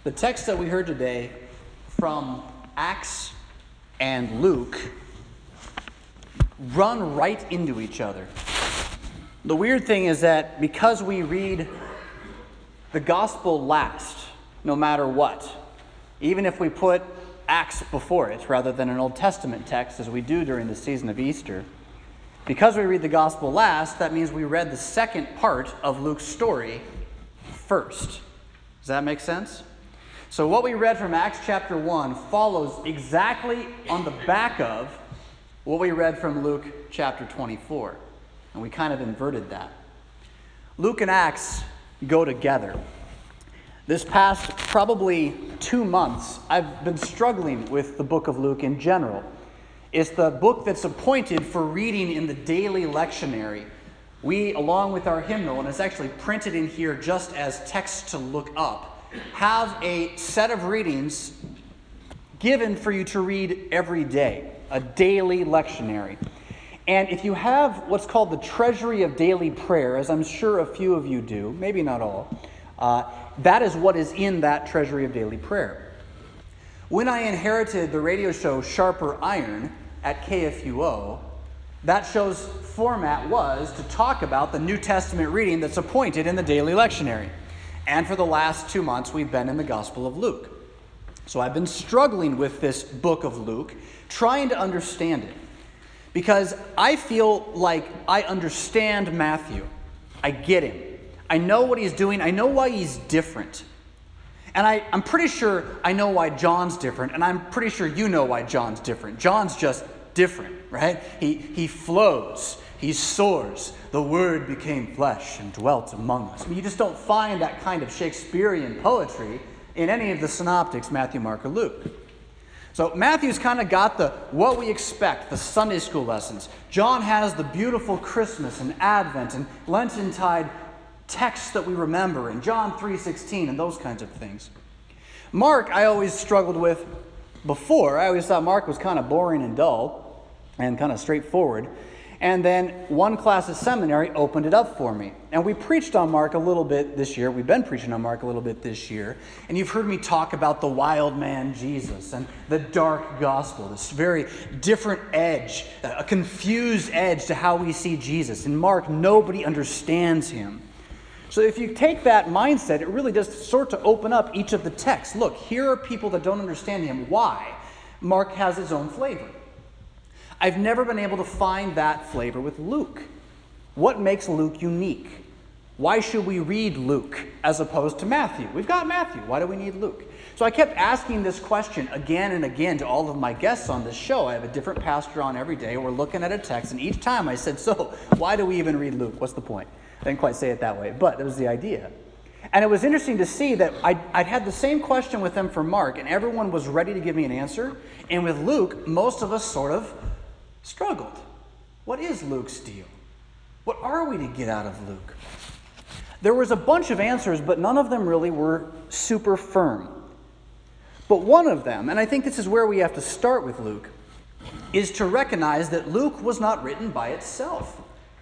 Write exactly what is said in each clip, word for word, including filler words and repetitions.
The text that we heard today from Acts and Luke run right into each other. The weird thing is that because we read the gospel last, no matter what, even if we put Acts before it rather than an Old Testament text as we do during the season of Easter, because we read the gospel last, that means we read the second part of Luke's story first. Does that make sense? So what we read from Acts chapter one follows exactly on the back of what we read from Luke chapter twenty-four. And we kind of inverted that. Luke and Acts go together. This past probably two months, I've been struggling with the book of Luke in general. It's the book that's appointed for reading in the daily lectionary. We, along with our hymnal, and it's actually printed in here just as text to look up, have a set of readings given for you to read every day, a daily lectionary. And if you have what's called the Treasury of Daily Prayer, as I'm sure a few of you do, maybe not all, uh, that is what is in that Treasury of Daily Prayer. When I inherited the radio show Sharper Iron at K F U O, that show's format was to talk about the New Testament reading that's appointed in the daily lectionary. And for the last two months, we've been in the Gospel of Luke. So I've been struggling with this book of Luke, trying to understand it. Because I feel like I understand Matthew. I get him. I know what he's doing. I know why he's different. And I, I'm pretty sure I know why John's different. And I'm pretty sure you know why John's different. John's just different, right? He, he flows. He soars. The Word became flesh and dwelt among us. I mean, you just don't find that kind of Shakespearean poetry in any of the synoptics, Matthew, Mark, or Luke. So Matthew's kind of got the what we expect, the Sunday school lessons. John has the beautiful Christmas and Advent and Lenten-tide texts that we remember, and John three sixteen and those kinds of things. Mark, I always struggled with before. I always thought Mark was kind of boring and dull and kind of straightforward. And then one class at seminary opened it up for me. And we preached on Mark a little bit this year. We've been preaching on Mark a little bit this year. And you've heard me talk about the wild man Jesus and the dark gospel, this very different edge, a confused edge to how we see Jesus. In Mark, nobody understands him. So if you take that mindset, it really does sort to open up each of the texts. Look, here are people that don't understand him. Why? Mark has his own flavor. I've never been able to find that flavor with Luke. What makes Luke unique? Why should we read Luke as opposed to Matthew? We've got Matthew. Why do we need Luke? So I kept asking this question again and again to all of my guests on this show. I have a different pastor on every day. We're looking at a text, and each time I said, so why do we even read Luke? What's the point? I didn't quite say it that way, but that was the idea. And it was interesting to see that I'd, I'd had the same question with them for Mark, and everyone was ready to give me an answer. And with Luke, most of us sort of struggled. What is Luke's deal? What are we to get out of Luke? There was a bunch of answers, but none of them really were super firm. But one of them, and I think this is where we have to start with Luke, is to recognize that Luke was not written by itself.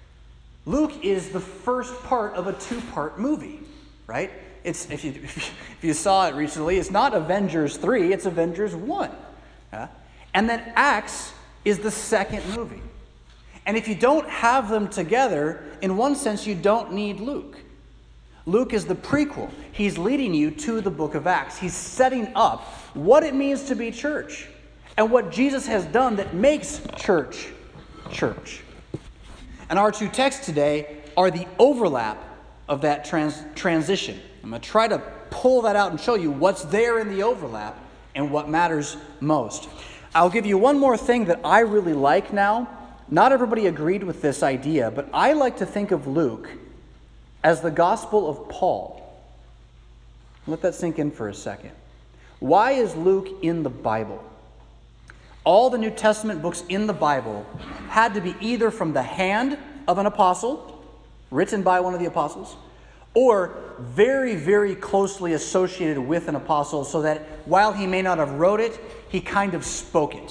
Luke is the first part of a two-part movie, right? It's if you if you saw it recently, it's not Avengers three, it's Avengers one. Uh, and then Acts is the second movie. And if you don't have them together, in one sense, you don't need Luke. Luke is the prequel. He's leading you to the book of Acts. He's setting up what it means to be church and what Jesus has done that makes church church. And our two texts today are the overlap of that trans- transition. I'm going to try to pull that out and show you what's there in the overlap and what matters most. I'll give you one more thing that I really like now. Not everybody agreed with this idea, but I like to think of Luke as the gospel of Paul. Let that sink in for a second. Why is Luke in the Bible? All the New Testament books in the Bible had to be either from the hand of an apostle, written by one of the apostles, or very, very closely associated with an apostle so that while he may not have wrote it, he kind of spoke it.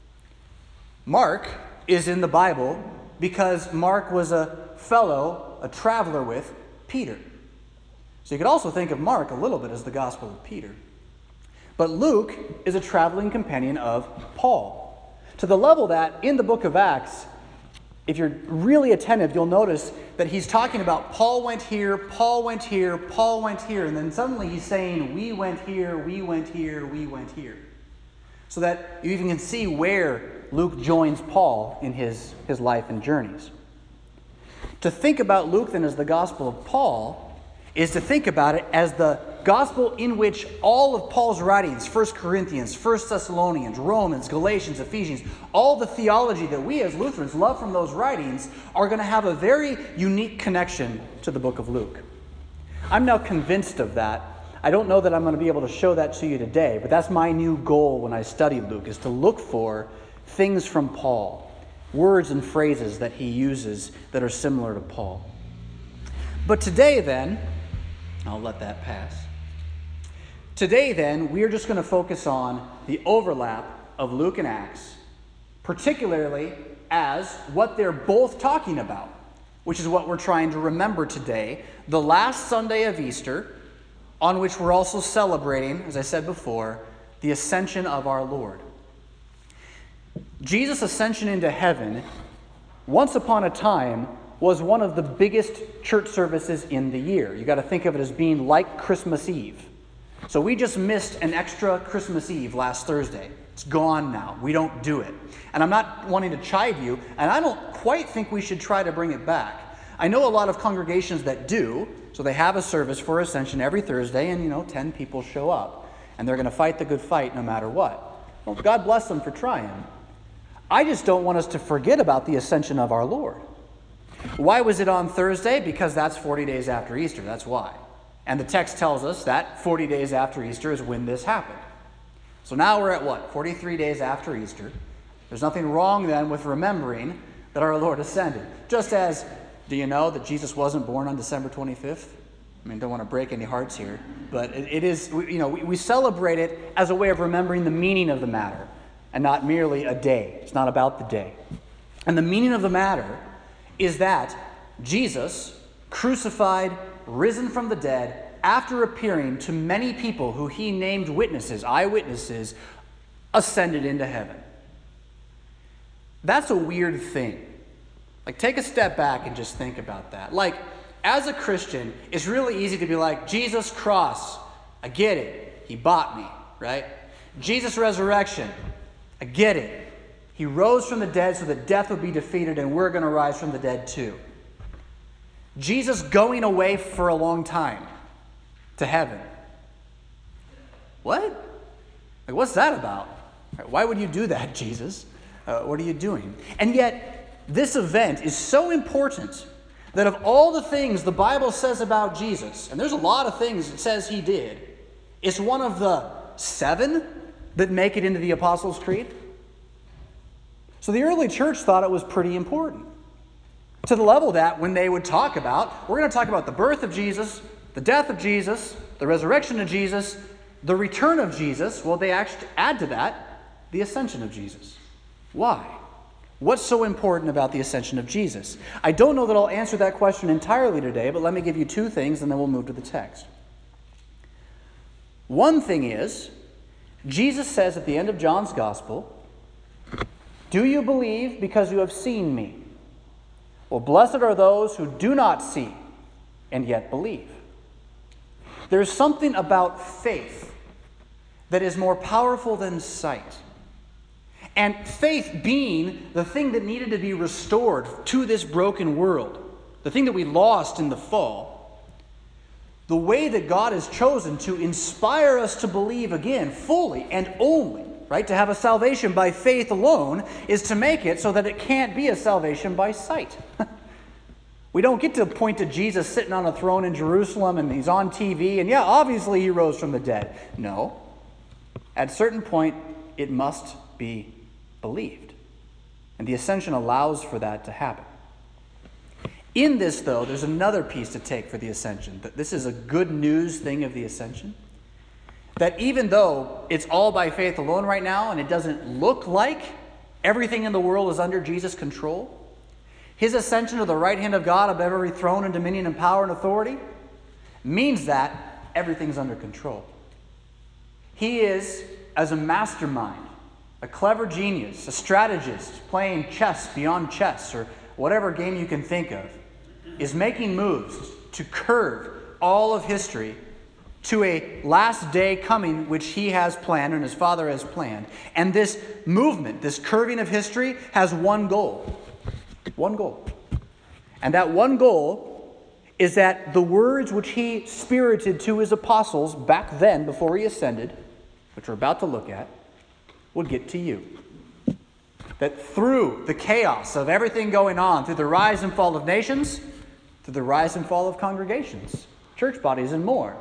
Mark is in the Bible because Mark was a fellow, a traveler with Peter. So you could also think of Mark a little bit as the Gospel of Peter. But Luke is a traveling companion of Paul, to the level that in the book of Acts, if you're really attentive, you'll notice that he's talking about Paul went here, Paul went here, Paul went here, and then suddenly he's saying, we went here, we went here, we went here. So that you even can see where Luke joins Paul in his, his life and journeys. To think about Luke then as the gospel of Paul is to think about it as the gospel in which all of Paul's writings, First Corinthians, First Thessalonians, Romans, Galatians, Ephesians, all the theology that we as Lutherans love from those writings are going to have a very unique connection to the book of Luke. I'm now convinced of that. I don't know that I'm going to be able to show that to you today, but that's my new goal when I study Luke, is to look for things from Paul, words and phrases that he uses that are similar to Paul. But today then, I'll let that pass. Today then, we are just going to focus on the overlap of Luke and Acts, particularly as what they're both talking about, which is what we're trying to remember today, the last Sunday of Easter, on which we're also celebrating, as I said before, the ascension of our Lord. Jesus' ascension into heaven, once upon a time, was one of the biggest church services in the year. You got to think of it as being like Christmas Eve. So we just missed an extra Christmas Eve last Thursday. It's gone now. We don't do it. And I'm not wanting to chide you, and I don't quite think we should try to bring it back. I know a lot of congregations that do, so they have a service for Ascension every Thursday, and you know, ten people show up. And they're going to fight the good fight no matter what. Well, God bless them for trying. I just don't want us to forget about the ascension of our Lord. Why was it on Thursday? Because that's forty days after Easter. That's why. And the text tells us that forty days after Easter is when this happened. So now we're at what? forty-three days after Easter. There's nothing wrong then with remembering that our Lord ascended. Just as, do you know that Jesus wasn't born on December twenty-fifth? I mean, don't want to break any hearts here. But it, it is, you know, we, we celebrate it as a way of remembering the meaning of the matter and not merely a day. It's not about the day. And the meaning of the matter is that Jesus, crucified, risen from the dead, after appearing to many people who he named witnesses, eyewitnesses, ascended into heaven. That's a weird thing. Like, take a step back and just think about that. Like, as a Christian, it's really easy to be like, Jesus' cross, I get it. He bought me, right? Jesus' resurrection, I get it. He rose from the dead so that death would be defeated and we're going to rise from the dead too. Jesus going away for a long time to heaven. What? Like, what's that about? Why would you do that, Jesus? Uh, what are you doing? And yet, this event is so important that of all the things the Bible says about Jesus, and there's a lot of things it says he did, it's one of the seven that make it into the Apostles' Creed. So the early church thought it was pretty important. To the level that when they would talk about, we're going to talk about the birth of Jesus, the death of Jesus, the resurrection of Jesus, the return of Jesus, well, they actually add to that the ascension of Jesus. Why? What's so important about the ascension of Jesus? I don't know that I'll answer that question entirely today, but let me give you two things and then we'll move to the text. One thing is, Jesus says at the end of John's Gospel, "Do you believe because you have seen me? Well, blessed are those who do not see and yet believe." There's something about faith that is more powerful than sight. And faith being the thing that needed to be restored to this broken world, the thing that we lost in the fall, the way that God has chosen to inspire us to believe again fully and only, right, to have a salvation by faith alone, is to make it so that it can't be a salvation by sight. We don't get to point to Jesus sitting on a throne in Jerusalem and he's on T V and yeah, obviously he rose from the dead. No. At a certain point, it must be believed. And the ascension allows for that to happen. In this, though, there's another piece to take for the ascension. That this is a good news thing of the ascension. That even though it's all by faith alone right now and it doesn't look like everything in the world is under Jesus' control, his ascension to the right hand of God above every throne and dominion and power and authority means that everything's under control. He is, as a mastermind, a clever genius, a strategist playing chess beyond chess, or whatever game you can think of, is making moves to curve all of history to a last day coming which he has planned and his Father has planned. And this movement, this curving of history, has one goal. One goal. And that one goal is that the words which he spirited to his apostles back then, before he ascended, which we're about to look at, would get to you. That through the chaos of everything going on, through the rise and fall of nations, through the rise and fall of congregations, church bodies, and more,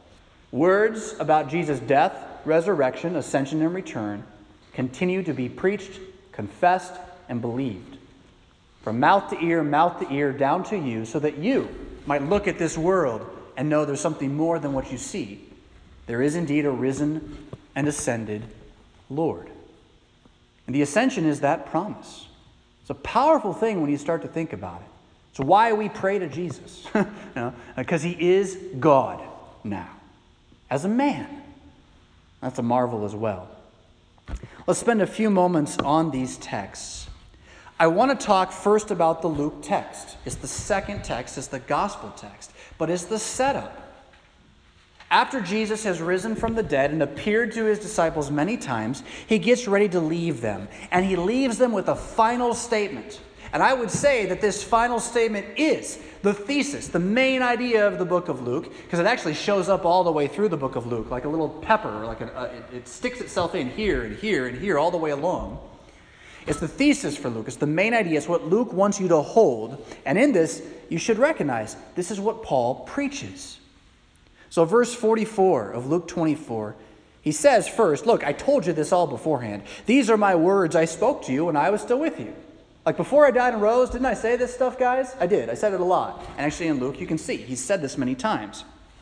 words about Jesus' death, resurrection, ascension, and return continue to be preached, confessed, and believed. From mouth to ear, mouth to ear, down to you, so that you might look at this world and know there's something more than what you see. There is indeed a risen and ascended Lord. And the ascension is that promise. It's a powerful thing when you start to think about it. It's why we pray to Jesus. you know, because he is God now, as a man. That's a marvel as well. Let's spend a few moments on these texts. I want to talk first about the Luke text. It's the second text, it's the gospel text, but it's the setup. After Jesus has risen from the dead and appeared to his disciples many times, he gets ready to leave them, and he leaves them with a final statement. And I would say that this final statement is the thesis, the main idea of the book of Luke, because it actually shows up all the way through the book of Luke, like a little pepper, like a, a, it, it sticks itself in here and here and here all the way along. It's the thesis for Luke. It's the main idea. It's what Luke wants you to hold. And in this, you should recognize this is what Paul preaches. So verse forty-four of Luke twenty-four, he says first, look, I told you this all beforehand. These are my words I spoke to you when I was still with you. Like before I died and rose, didn't I say this stuff, guys? I did. I said it a lot. And actually in Luke, you can see he's said this many times.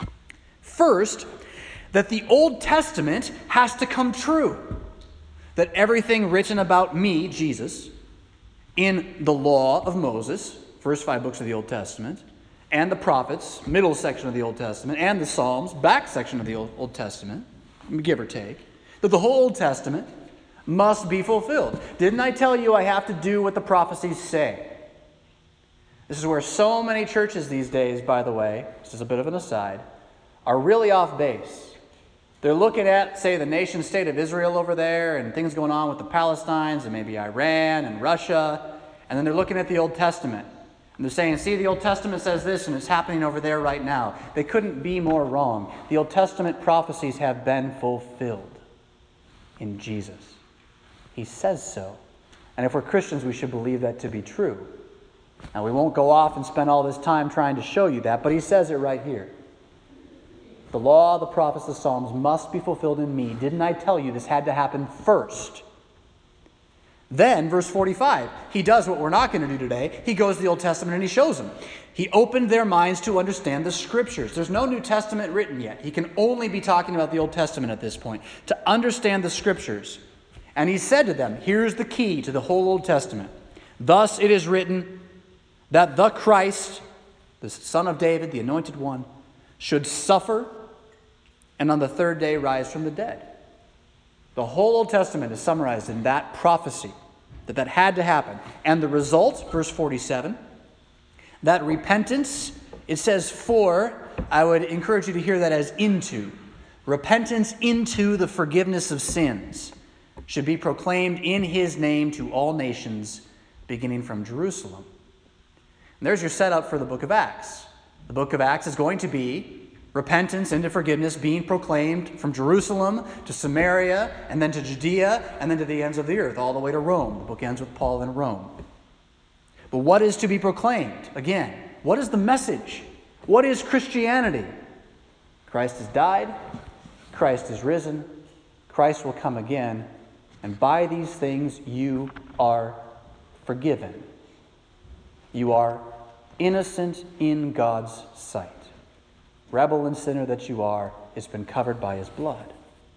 First, that the Old Testament has to come true. That everything written about me, Jesus, in the law of Moses, first five books of the Old Testament, and the prophets, middle section of the Old Testament, and the Psalms, back section of the Old, Old Testament, give or take, that the whole Old Testament must be fulfilled. Didn't I tell you I have to do what the prophecies say? This is where so many churches these days, by the way, just as a bit of an aside, are really off base. They're looking at, say, the nation state of Israel over there and things going on with the Palestinians and maybe Iran and Russia. And then they're looking at the Old Testament. And they're saying, see, the Old Testament says this and it's happening over there right now. They couldn't be more wrong. The Old Testament prophecies have been fulfilled in Jesus. He says so. And if we're Christians, we should believe that to be true. Now, we won't go off and spend all this time trying to show you that, but he says it right here. The law, the prophets, the Psalms must be fulfilled in me. Didn't I tell you this had to happen first? Then, verse forty-five, he does what we're not going to do today. He goes to the Old Testament and he shows them. He opened their minds to understand the Scriptures. There's no New Testament written yet. He can only be talking about the Old Testament at this point. To understand the Scriptures. And he said to them, here's the key to the whole Old Testament. Thus it is written that the Christ, the Son of David, the Anointed One, should suffer and on the third day rise from the dead. The whole Old Testament is summarized in that prophecy, that that had to happen. And the result, verse forty-seven, that repentance, it says for, I would encourage you to hear that as into. Repentance into the forgiveness of sins should be proclaimed in his name to all nations, beginning from Jerusalem. And there's your setup for the book of Acts. The book of Acts is going to be repentance into forgiveness being proclaimed from Jerusalem to Samaria and then to Judea and then to the ends of the earth, all the way to Rome. The book ends with Paul in Rome. But what is to be proclaimed? Again, what is the message? What is Christianity? Christ has died. Christ is risen. Christ will come again. And by these things you are forgiven. You are innocent in God's sight. Rebel and sinner that you are, has been covered by his blood.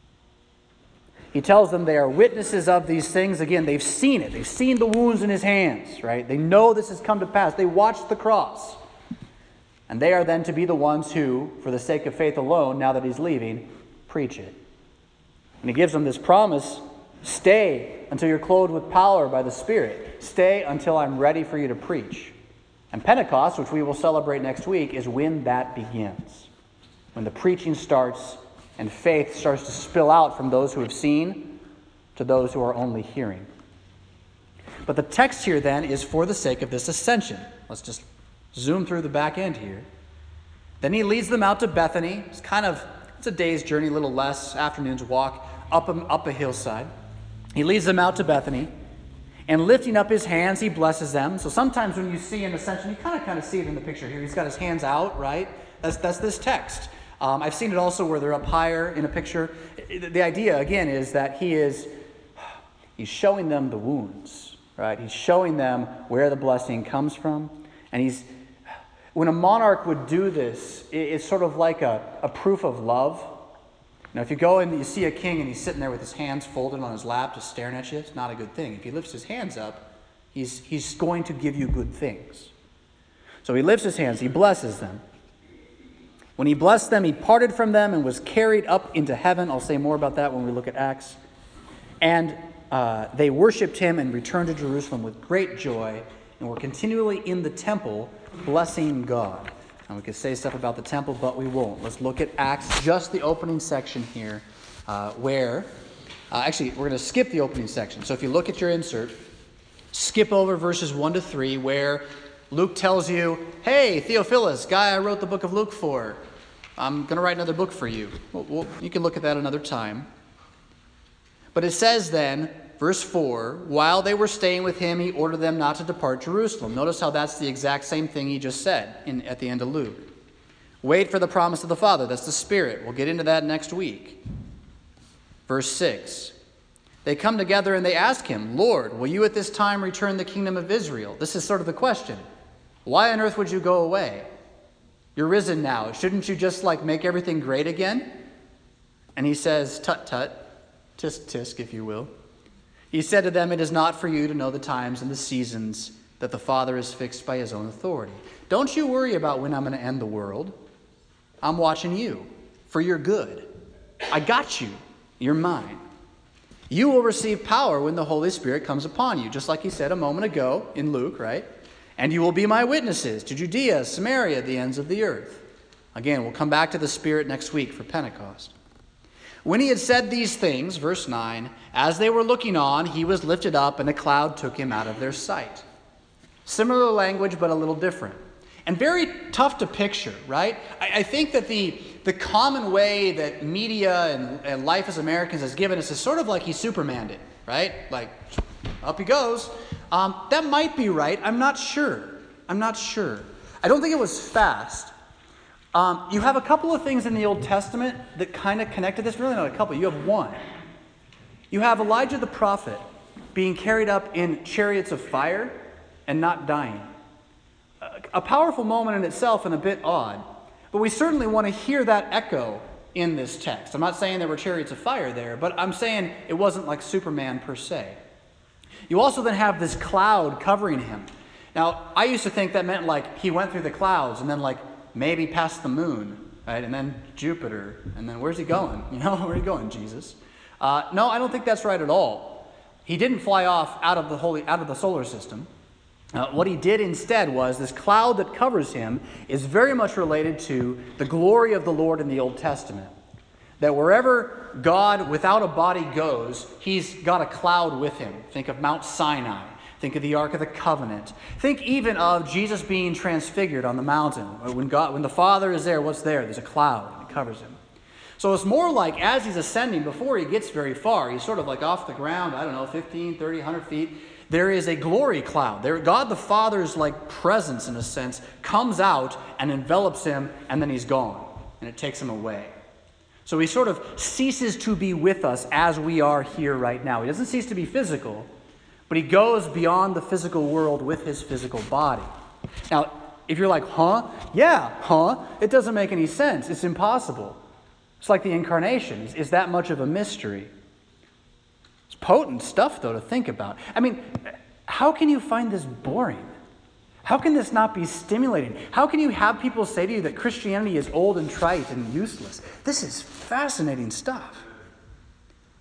He tells them they are witnesses of these things. Again, they've seen it. They've seen the wounds in his hands, right? They know this has come to pass. They watched the cross. And they are then to be the ones who, for the sake of faith alone, now that he's leaving, preach it. And he gives them this promise, stay until you're clothed with power by the Spirit. Stay until I'm ready for you to preach. And Pentecost, which we will celebrate next week, is when that begins. When the preaching starts and faith starts to spill out from those who have seen to those who are only hearing. But the text here then is for the sake of this ascension. Let's just zoom through the back end here. Then he leads them out to Bethany. It's kind of, it's a day's journey, a little less, afternoon's walk, up a, up a hillside. He leads them out to Bethany, and lifting up his hands, he blesses them. So sometimes when you see an ascension, you kind of kind of see it in the picture here. He's got his hands out, right? That's, that's this text. Um, I've seen it also where they're up higher in a picture. The idea, again, is that he is, he's showing them the wounds, right? He's showing them where the blessing comes from. And he's, when a monarch would do this, it's sort of like a, a proof of love. Now, if you go and you see a king and he's sitting there with his hands folded on his lap, just staring at you, it's not a good thing. If he lifts his hands up, he's, he's going to give you good things. So he lifts his hands, he blesses them. When he blessed them, he parted from them and was carried up into heaven. I'll say more about that when we look at Acts. And uh, they worshipped him and returned to Jerusalem with great joy and were continually in the temple blessing God. And we could say stuff about the temple, but we won't. Let's look at Acts, just the opening section here, uh, where, uh, actually, we're going to skip the opening section. So if you look at your insert, skip over verses one to three, where Luke tells you, hey, Theophilus, guy I wrote the book of Luke for, I'm going to write another book for you. Well, well, you can look at that another time. But it says then, verse four, while they were staying with him, he ordered them not to depart Jerusalem. Notice how that's the exact same thing he just said in, at the end of Luke. Wait for the promise of the Father. That's the Spirit. We'll get into that next week. Verse six. They come together and they ask him, Lord, will you at this time return the kingdom of Israel? This is sort of the question. Why on earth would you go away? You're risen now. Shouldn't you just like make everything great again? And he says, tut tut, tisk tisk, if you will. He said to them, it is not for you to know the times and the seasons that the Father has fixed by his own authority. Don't you worry about when I'm going to end the world. I'm watching you for your good. I got you. You're mine. You will receive power when the Holy Spirit comes upon you, just like he said a moment ago in Luke, right? And you will be my witnesses to Judea, Samaria, the ends of the earth. Again, we'll come back to the Spirit next week for Pentecost. When he had said these things, verse nine, as they were looking on, he was lifted up, and a cloud took him out of their sight. Similar language, but a little different. And very tough to picture, right? I, I think that the, the common way that media and, and life as Americans has given us is sort of like he Supermaned it, right? Like, up he goes. Um, that might be right. I'm not sure. I'm not sure. I don't think it was fast. Um, you have a couple of things in the Old Testament that kind of connect to this. Really not a couple. You have one. You have Elijah the prophet being carried up in chariots of fire and not dying. A, a powerful moment in itself and a bit odd. But we certainly want to hear that echo in this text. I'm not saying there were chariots of fire there, but I'm saying it wasn't like Superman per se. You also then have this cloud covering him. Now, I used to think that meant like he went through the clouds and then like maybe past the moon, right? And then Jupiter. And then where's he going? You know, where's he going, Jesus? Uh, no, I don't think that's right at all. He didn't fly off out of the holy, out of the solar system. Uh, what he did instead was this cloud that covers him is very much related to the glory of the Lord in the Old Testament. That wherever God without a body goes, he's got a cloud with him. Think of Mount Sinai. Think of the Ark of the Covenant. Think even of Jesus being transfigured on the mountain. When God, when the Father is there, what's there? There's a cloud that covers him. So it's more like as he's ascending, before he gets very far, he's sort of like off the ground, I don't know, fifteen, thirty, one hundred feet. There is a glory cloud. There, God the Father's like presence, in a sense, comes out and envelops him, and then he's gone. And it takes him away. So he sort of ceases to be with us as we are here right now. He doesn't cease to be physical, but he goes beyond the physical world with his physical body. Now, if you're like, huh? Yeah, huh? It doesn't make any sense. It's impossible. It's like the incarnation. Is, is that much of a mystery? It's potent stuff, though, to think about. I mean, how can you find this boring? How can this not be stimulating? How can you have people say to you that Christianity is old and trite and useless? This is fascinating stuff.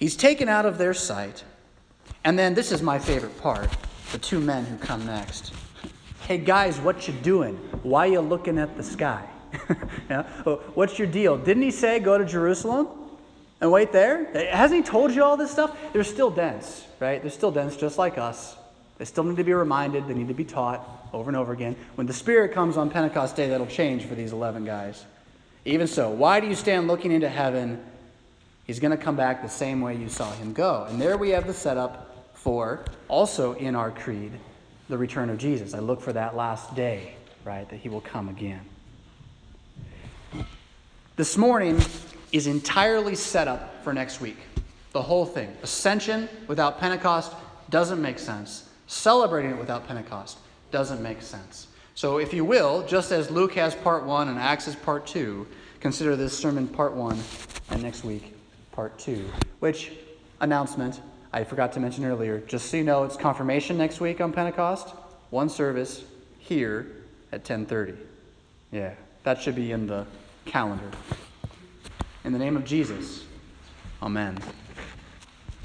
He's taken out of their sight. And then this is my favorite part, the two men who come next. Hey guys, what you doing? Why you looking at the sky? Yeah? What's your deal? Didn't he say go to Jerusalem and wait there? Hasn't he told you all this stuff? They're still dense, right? They're still dense just like us. They still need to be reminded. They need to be taught over and over again. When the Spirit comes on Pentecost Day, that'll change for these eleven guys. Even so, why do you stand looking into heaven? He's going to come back the same way you saw him go. And there we have the setup for, also in our creed, the return of Jesus. I look for that last day, right, that he will come again. This morning is entirely set up for next week. The whole thing. Ascension without Pentecost doesn't make sense. Celebrating it without Pentecost doesn't make sense. So if you will, just as Luke has part one and Acts has part two, consider this sermon part one and next week part two. Which, announcement, I forgot to mention earlier, just so you know, it's confirmation next week on Pentecost. One service here at ten thirty. Yeah, that should be in the calendar. In the name of Jesus, amen.